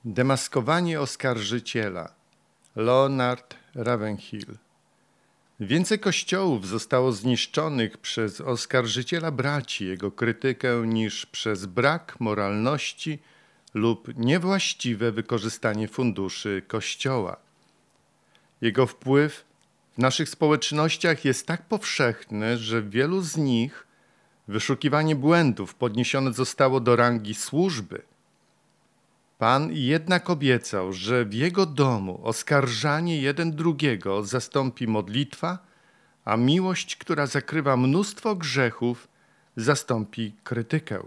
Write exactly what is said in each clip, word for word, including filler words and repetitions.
Demaskowanie oskarżyciela. Leonard Ravenhill. Więcej kościołów zostało zniszczonych przez oskarżyciela braci, jego krytykę, niż przez brak moralności lub niewłaściwe wykorzystanie funduszy Kościoła. Jego wpływ w naszych społecznościach jest tak powszechny, że w wielu z nich wyszukiwanie błędów podniesione zostało do rangi służby. Pan jednak obiecał, że w Jego domu oskarżanie jeden drugiego zastąpi modlitwa, a miłość, która zakrywa mnóstwo grzechów, zastąpi krytykę.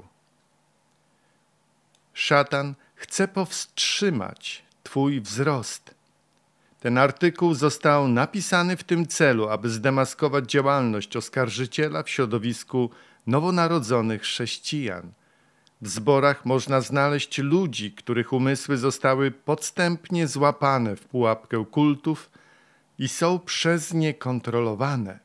Szatan chce powstrzymać Twój wzrost. Ten artykuł został napisany w tym celu, aby zdemaskować działalność oskarżyciela w środowisku nowonarodzonych chrześcijan. W zborach można znaleźć ludzi, których umysły zostały podstępnie złapane w pułapkę kultów i są przez nie kontrolowane.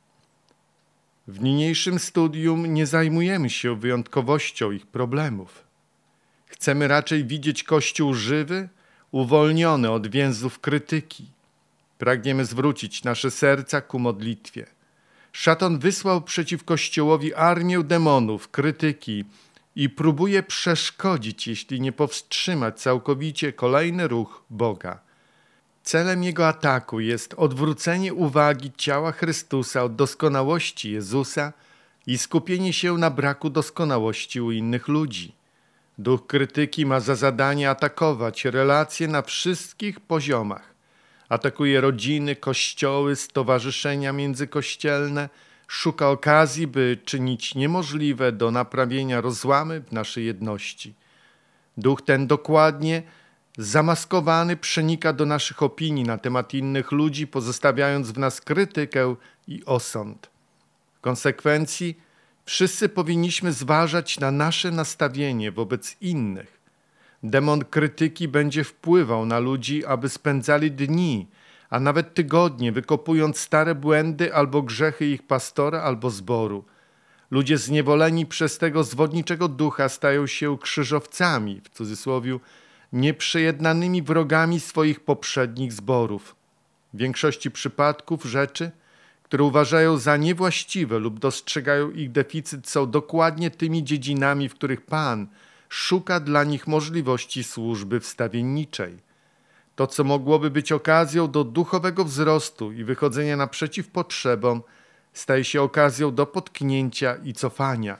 W niniejszym studium nie zajmujemy się wyjątkowością ich problemów. Chcemy raczej widzieć Kościół żywy, uwolniony od więzów krytyki. Pragniemy zwrócić nasze serca ku modlitwie. Szatan wysłał przeciw Kościołowi armię demonów, krytyki i próbuje przeszkodzić, jeśli nie powstrzymać całkowicie kolejny ruch Boga. Celem jego ataku jest odwrócenie uwagi ciała Chrystusa od doskonałości Jezusa i skupienie się na braku doskonałości u innych ludzi. Duch krytyki ma za zadanie atakować relacje na wszystkich poziomach. Atakuje rodziny, kościoły, stowarzyszenia międzykościelne, szuka okazji, by czynić niemożliwe do naprawienia rozłamy w naszej jedności. Duch ten dokładnie zamaskowany przenika do naszych opinii na temat innych ludzi, pozostawiając w nas krytykę i osąd. W konsekwencji wszyscy powinniśmy zważać na nasze nastawienie wobec innych. Demon krytyki będzie wpływał na ludzi, aby spędzali dni, a nawet tygodnie, wykopując stare błędy albo grzechy ich pastora albo zboru. Ludzie zniewoleni przez tego zwodniczego ducha stają się krzyżowcami, w cudzysłowie, nieprzejednanymi wrogami swoich poprzednich zborów. W większości przypadków rzeczy, które uważają za niewłaściwe lub dostrzegają ich deficyt, są dokładnie tymi dziedzinami, w których Pan szuka dla nich możliwości służby wstawienniczej. To, co mogłoby być okazją do duchowego wzrostu i wychodzenia naprzeciw potrzebom, staje się okazją do potknięcia i cofania.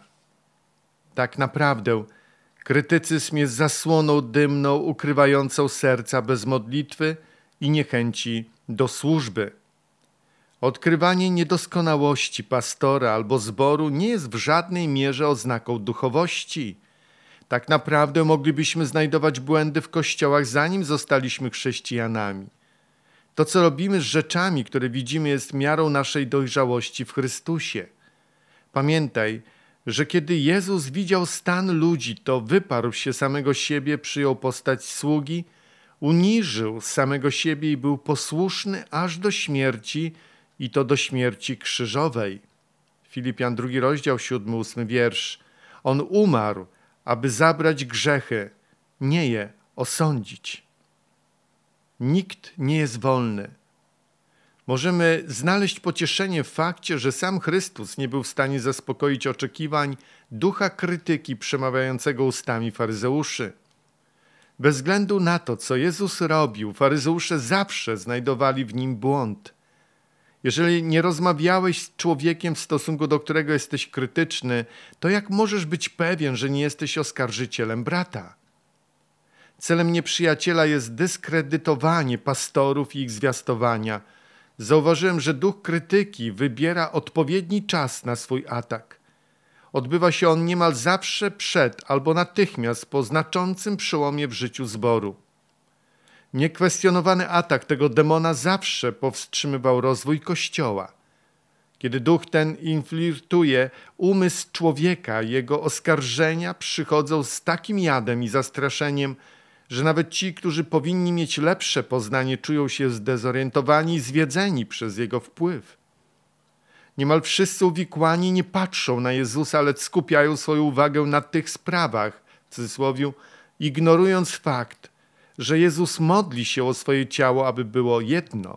Tak naprawdę krytycyzm jest zasłoną dymną ukrywającą serca bez modlitwy i niechęci do służby. Odkrywanie niedoskonałości pastora albo zboru nie jest w żadnej mierze oznaką duchowości. Tak naprawdę moglibyśmy znajdować błędy w kościołach, zanim zostaliśmy chrześcijanami. To, co robimy z rzeczami, które widzimy, jest miarą naszej dojrzałości w Chrystusie. Pamiętaj, że kiedy Jezus widział stan ludzi, to wyparł się samego siebie, przyjął postać sługi, uniżył samego siebie i był posłuszny aż do śmierci, i to do śmierci krzyżowej. Filipian drugi rozdział, siódmy, ósmy wiersz. On umarł, aby zabrać grzechy, nie je osądzić. Nikt nie jest wolny. Możemy znaleźć pocieszenie w fakcie, że sam Chrystus nie był w stanie zaspokoić oczekiwań ducha krytyki przemawiającego ustami faryzeuszy. Bez względu na to, co Jezus robił, faryzeusze zawsze znajdowali w nim błąd. Jeżeli nie rozmawiałeś z człowiekiem, w stosunku do którego jesteś krytyczny, to jak możesz być pewien, że nie jesteś oskarżycielem brata? Celem nieprzyjaciela jest dyskredytowanie pastorów i ich zwiastowania. Zauważyłem, że duch krytyki wybiera odpowiedni czas na swój atak. Odbywa się on niemal zawsze przed albo natychmiast po znaczącym przełomie w życiu zboru. Niekwestionowany atak tego demona zawsze powstrzymywał rozwój Kościoła. Kiedy duch ten infiltruje umysł człowieka, jego oskarżenia przychodzą z takim jadem i zastraszeniem, że nawet ci, którzy powinni mieć lepsze poznanie, czują się zdezorientowani i zwiedzeni przez jego wpływ. Niemal wszyscy uwikłani nie patrzą na Jezusa, lecz skupiają swoją uwagę na tych sprawach, w cudzysłowie, ignorując fakt, że Jezus modli się o swoje ciało, aby było jedno.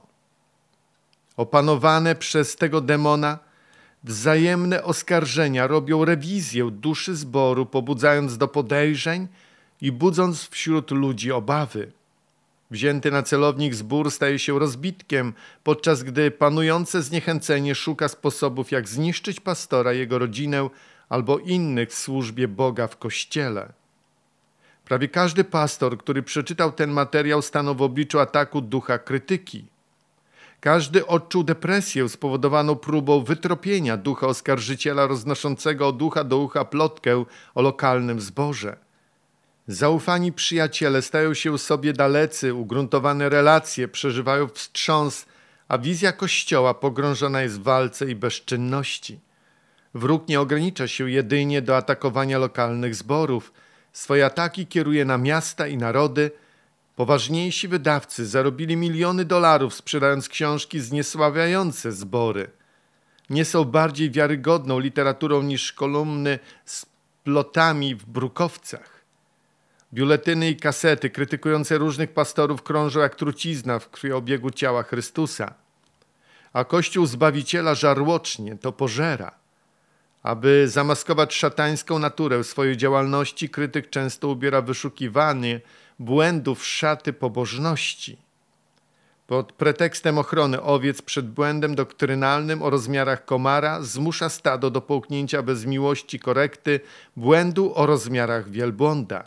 Opanowane przez tego demona, wzajemne oskarżenia robią rewizję duszy zboru, pobudzając do podejrzeń i budząc wśród ludzi obawy. Wzięty na celownik zbór staje się rozbitkiem, podczas gdy panujące zniechęcenie szuka sposobów, jak zniszczyć pastora, jego rodzinę albo innych w służbie Boga w Kościele. Prawie każdy pastor, który przeczytał ten materiał, stanął w obliczu ataku ducha krytyki. Każdy odczuł depresję spowodowaną próbą wytropienia ducha oskarżyciela roznoszącego od ucha do ucha plotkę o lokalnym zborze. Zaufani przyjaciele stają się sobie dalecy, ugruntowane relacje przeżywają wstrząs, a wizja Kościoła pogrążona jest w walce i bezczynności. Wróg nie ogranicza się jedynie do atakowania lokalnych zborów. Swoje ataki kieruje na miasta i narody. Poważniejsi wydawcy zarobili miliony dolarów, sprzedając książki zniesławiające zbory. Nie są bardziej wiarygodną literaturą niż kolumny z plotami w brukowcach. Biuletyny i kasety krytykujące różnych pastorów krążą jak trucizna w krwiobiegu ciała Chrystusa. A Kościół Zbawiciela żarłocznie to pożera. Aby zamaskować szatańską naturę swojej działalności, krytyk często ubiera wyszukiwanie błędów szaty pobożności. Pod pretekstem ochrony owiec przed błędem doktrynalnym o rozmiarach komara zmusza stado do połknięcia bez miłości korekty błędu o rozmiarach wielbłąda.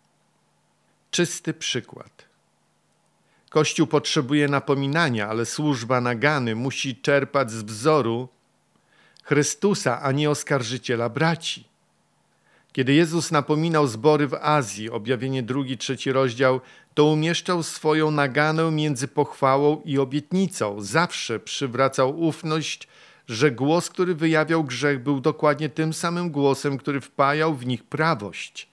Czysty przykład. Kościół potrzebuje napominania, ale służba nagany musi czerpać z wzoru Chrystusa, a nie oskarżyciela braci. Kiedy Jezus napominał zbory w Azji, objawienie drugi, trzeci rozdział, to umieszczał swoją naganę między pochwałą i obietnicą. Zawsze przywracał ufność, że głos, który wyjawiał grzech, był dokładnie tym samym głosem, który wpajał w nich prawość.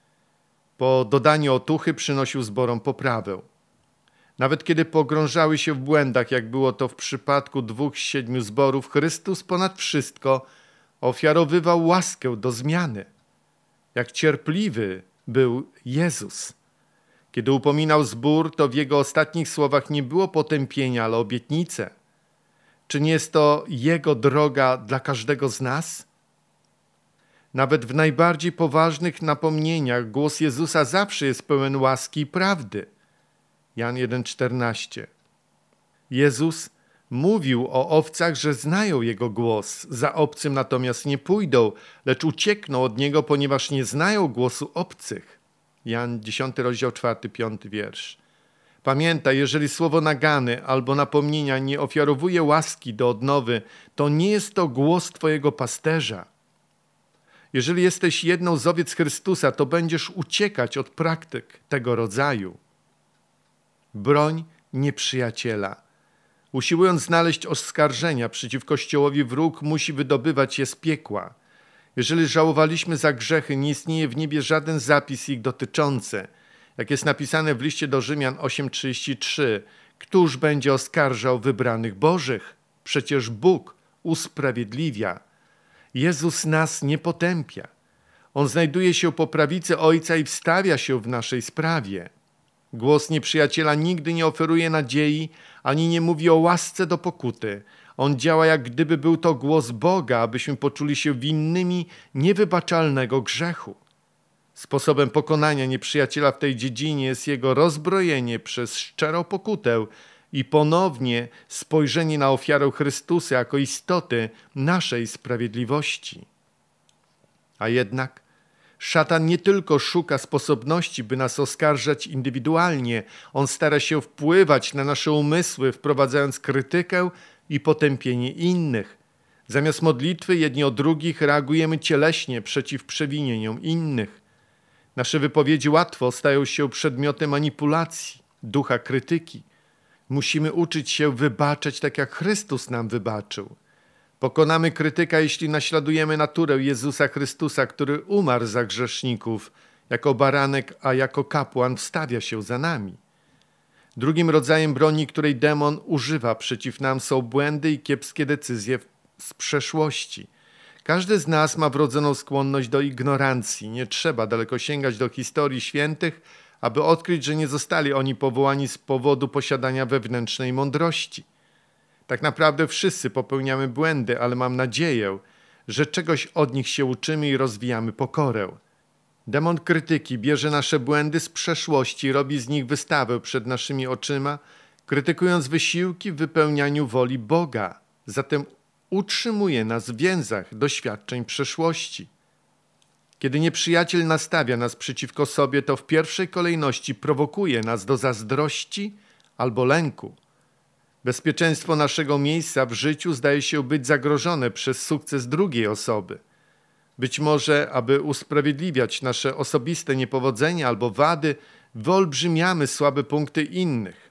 Po dodaniu otuchy przynosił zborom poprawę. Nawet kiedy pogrążały się w błędach, jak było to w przypadku dwóch z siedmiu zborów, Chrystus ponad wszystko ofiarowywał łaskę do zmiany. Jak cierpliwy był Jezus. Kiedy upominał zbór, to w jego ostatnich słowach nie było potępienia, ale obietnice. Czy nie jest to jego droga dla każdego z nas? Nawet w najbardziej poważnych napomnieniach głos Jezusa zawsze jest pełen łaski i prawdy. Jan jeden czternaście. Jezus mówił o owcach, że znają Jego głos, za obcym natomiast nie pójdą, lecz uciekną od Niego, ponieważ nie znają głosu obcych. Jan dziesiąty rozdział czwarty, piąty wiersz. Pamiętaj, jeżeli słowo nagany albo napomnienia nie ofiarowuje łaski do odnowy, to nie jest to głos Twojego pasterza. Jeżeli jesteś jedną z owiec Chrystusa, to będziesz uciekać od praktyk tego rodzaju. Broń nieprzyjaciela. Usiłując znaleźć oskarżenia przeciw Kościołowi, wróg musi wydobywać je z piekła. Jeżeli żałowaliśmy za grzechy, nie istnieje w niebie żaden zapis ich dotyczący. Jak jest napisane w liście do Rzymian osiem trzydzieści trzy, któż będzie oskarżał wybranych Bożych? Przecież Bóg usprawiedliwia. Jezus nas nie potępia. On znajduje się po prawicy Ojca i wstawia się w naszej sprawie. Głos nieprzyjaciela nigdy nie oferuje nadziei, ani nie mówi o łasce do pokuty. On działa, jak gdyby był to głos Boga, abyśmy poczuli się winnymi niewybaczalnego grzechu. Sposobem pokonania nieprzyjaciela w tej dziedzinie jest jego rozbrojenie przez szczerą pokutę i ponownie spojrzenie na ofiarę Chrystusa jako istoty naszej sprawiedliwości. A jednak szatan nie tylko szuka sposobności, by nas oskarżać indywidualnie. On stara się wpływać na nasze umysły, wprowadzając krytykę i potępienie innych. Zamiast modlitwy jedni o drugich reagujemy cieleśnie przeciw przewinieniom innych. Nasze wypowiedzi łatwo stają się przedmiotem manipulacji, ducha krytyki. Musimy uczyć się wybaczać tak, jak Chrystus nam wybaczył. Pokonamy krytyka, jeśli naśladujemy naturę Jezusa Chrystusa, który umarł za grzeszników, jako baranek, a jako kapłan wstawia się za nami. Drugim rodzajem broni, której demon używa przeciw nam, są błędy i kiepskie decyzje z przeszłości. Każdy z nas ma wrodzoną skłonność do ignorancji. Nie trzeba daleko sięgać do historii świętych, aby odkryć, że nie zostali oni powołani z powodu posiadania wewnętrznej mądrości. Tak naprawdę wszyscy popełniamy błędy, ale mam nadzieję, że czegoś od nich się uczymy i rozwijamy pokorę. Demon krytyki bierze nasze błędy z przeszłości, robi z nich wystawę przed naszymi oczyma, krytykując wysiłki w wypełnianiu woli Boga. Zatem utrzymuje nas w więzach doświadczeń przeszłości. Kiedy nieprzyjaciel nastawia nas przeciwko sobie, to w pierwszej kolejności prowokuje nas do zazdrości albo lęku. Bezpieczeństwo naszego miejsca w życiu zdaje się być zagrożone przez sukces drugiej osoby. Być może, aby usprawiedliwiać nasze osobiste niepowodzenia albo wady, wyolbrzymiamy słabe punkty innych.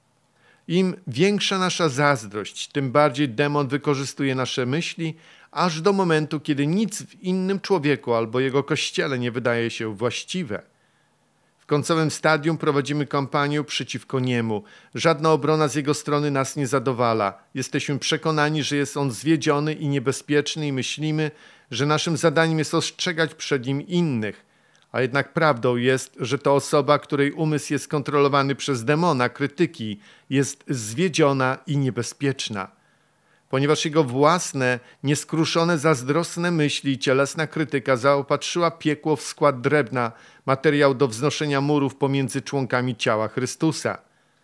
Im większa nasza zazdrość, tym bardziej demon wykorzystuje nasze myśli, aż do momentu, kiedy nic w innym człowieku albo jego kościele nie wydaje się właściwe. W końcowym stadium prowadzimy kampanię przeciwko niemu. Żadna obrona z jego strony nas nie zadowala. Jesteśmy przekonani, że jest on zwiedziony i niebezpieczny i myślimy, że naszym zadaniem jest ostrzegać przed nim innych. A jednak prawdą jest, że to osoba, której umysł jest kontrolowany przez demona krytyki, jest zwiedziona i niebezpieczna. Ponieważ jego własne, nieskruszone, zazdrosne myśli i cielesna krytyka zaopatrzyła piekło w skład drewna, materiał do wznoszenia murów pomiędzy członkami ciała Chrystusa.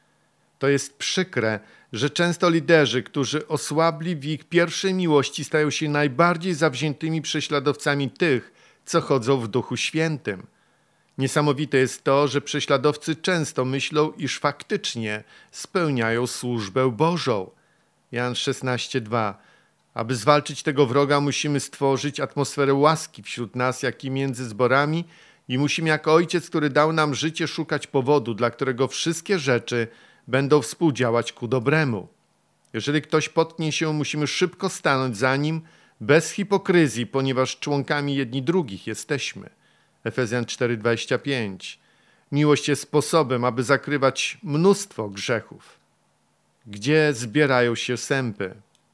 To jest przykre, że często liderzy, którzy osłabli w ich pierwszej miłości, stają się najbardziej zawziętymi prześladowcami tych, co chodzą w Duchu Świętym. Niesamowite jest to, że prześladowcy często myślą, iż faktycznie spełniają służbę Bożą. Jan szesnaście dwa. Aby zwalczyć tego wroga, musimy stworzyć atmosferę łaski wśród nas, jak i między zborami i musimy jako Ojciec, który dał nam życie, szukać powodu, dla którego wszystkie rzeczy będą współdziałać ku dobremu. Jeżeli ktoś potknie się, musimy szybko stanąć za nim, bez hipokryzji, ponieważ członkami jedni drugich jesteśmy. Efezjan cztery dwadzieścia pięć. Miłość jest sposobem, aby zakrywać mnóstwo grzechów. Gdzie zbierają się sępy?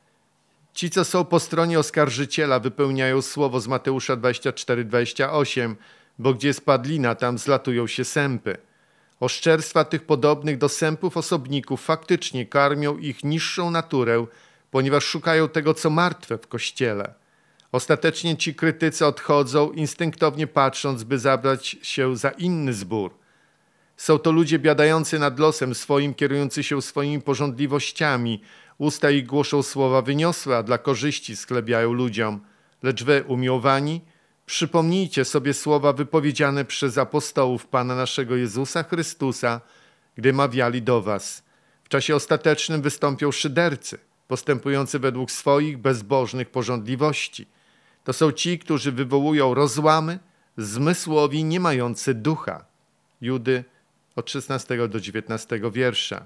Ci, co są po stronie oskarżyciela, wypełniają słowo z Mateusza dwadzieścia cztery dwadzieścia osiem, bo gdzie jest padlina, tam zlatują się sępy. Oszczerstwa tych podobnych do sępów osobników faktycznie karmią ich niższą naturę, ponieważ szukają tego, co martwe w Kościele. Ostatecznie ci krytycy odchodzą, instynktownie patrząc, by zabrać się za inny zbór. Są to ludzie biadający nad losem swoim, kierujący się swoimi pożądliwościami. Usta ich głoszą słowa wyniosłe, a dla korzyści sklebiają ludziom. Lecz wy, umiłowani, przypomnijcie sobie słowa wypowiedziane przez apostołów Pana naszego Jezusa Chrystusa, gdy mawiali do was. W czasie ostatecznym wystąpią szydercy, postępujący według swoich bezbożnych pożądliwości. To są ci, którzy wywołują rozłamy, zmysłowi nie mający ducha. Judy od szesnastego do dziewiętnastego wiersza.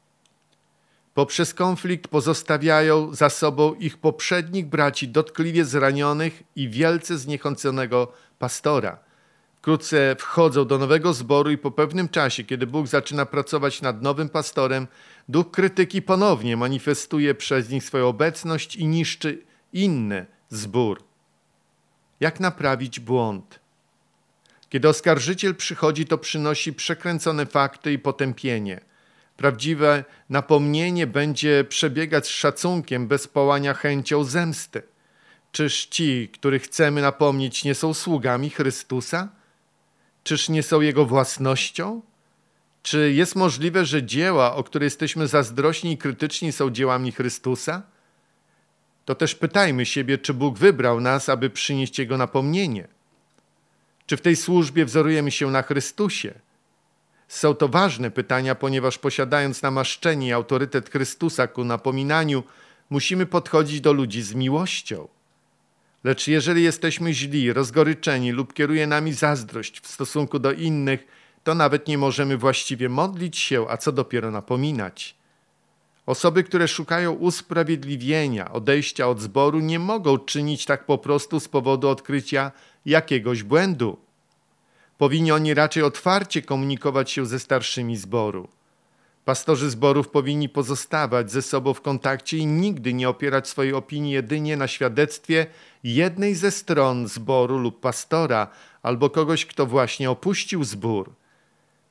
Poprzez konflikt pozostawiają za sobą ich poprzednich braci dotkliwie zranionych i wielce zniechęconego pastora. Wkrótce wchodzą do nowego zboru i po pewnym czasie, kiedy Bóg zaczyna pracować nad nowym pastorem, duch krytyki ponownie manifestuje przez nich swoją obecność i niszczy inny zbór. Jak naprawić błąd? Kiedy oskarżyciel przychodzi, to przynosi przekręcone fakty i potępienie. Prawdziwe napomnienie będzie przebiegać z szacunkiem, bez połania chęcią zemsty. Czyż ci, których chcemy napomnieć, nie są sługami Chrystusa? Czyż nie są Jego własnością? Czy jest możliwe, że dzieła, o które jesteśmy zazdrośni i krytyczni, są dziełami Chrystusa? To też pytajmy siebie, czy Bóg wybrał nas, aby przynieść Jego napomnienie. Czy w tej służbie wzorujemy się na Chrystusie? Są to ważne pytania, ponieważ posiadając namaszczenie i autorytet Chrystusa ku napominaniu, musimy podchodzić do ludzi z miłością. Lecz jeżeli jesteśmy źli, rozgoryczeni lub kieruje nami zazdrość w stosunku do innych, to nawet nie możemy właściwie modlić się, a co dopiero napominać. Osoby, które szukają usprawiedliwienia, odejścia od zboru, nie mogą czynić tak po prostu z powodu odkrycia jakiegoś błędu. Powinni oni raczej otwarcie komunikować się ze starszymi zboru. Pastorzy zborów powinni pozostawać ze sobą w kontakcie i nigdy nie opierać swojej opinii jedynie na świadectwie jednej ze stron zboru lub pastora albo kogoś, kto właśnie opuścił zbór.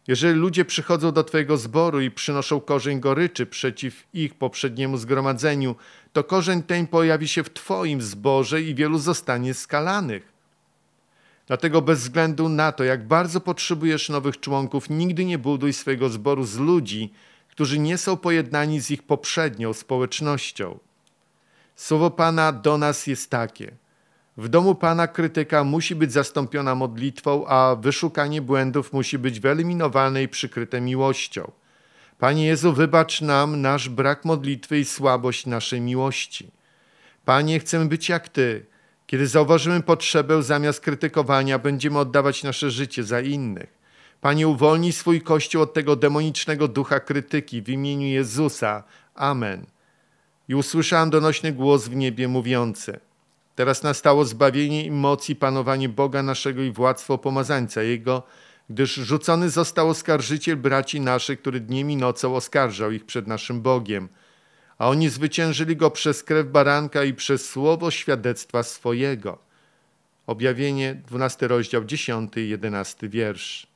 Jeżeli ludzie przychodzą do Twojego zboru i przynoszą korzeń goryczy przeciw ich poprzedniemu zgromadzeniu, to korzeń ten pojawi się w Twoim zborze i wielu zostanie skalanych. Dlatego bez względu na to, jak bardzo potrzebujesz nowych członków, nigdy nie buduj swojego zboru z ludzi, którzy nie są pojednani z ich poprzednią społecznością. Słowo Pana do nas jest takie. W domu Pana krytyka musi być zastąpiona modlitwą, a wyszukanie błędów musi być wyeliminowane i przykryte miłością. Panie Jezu, wybacz nam nasz brak modlitwy i słabość naszej miłości. Panie, chcemy być jak Ty. Kiedy zauważymy potrzebę, zamiast krytykowania, będziemy oddawać nasze życie za innych. Panie, uwolnij swój Kościół od tego demonicznego ducha krytyki w imieniu Jezusa. Amen. I usłyszałem donośny głos w niebie mówiący: teraz nastało zbawienie i moc i panowanie Boga naszego i władztwo pomazańca Jego, gdyż rzucony został oskarżyciel braci naszych, który dniem i nocą oskarżał ich przed naszym Bogiem. A oni zwyciężyli go przez krew baranka i przez słowo świadectwa swojego. Objawienie, dwunasty rozdział, dziesiąty i jedenasty wiersz.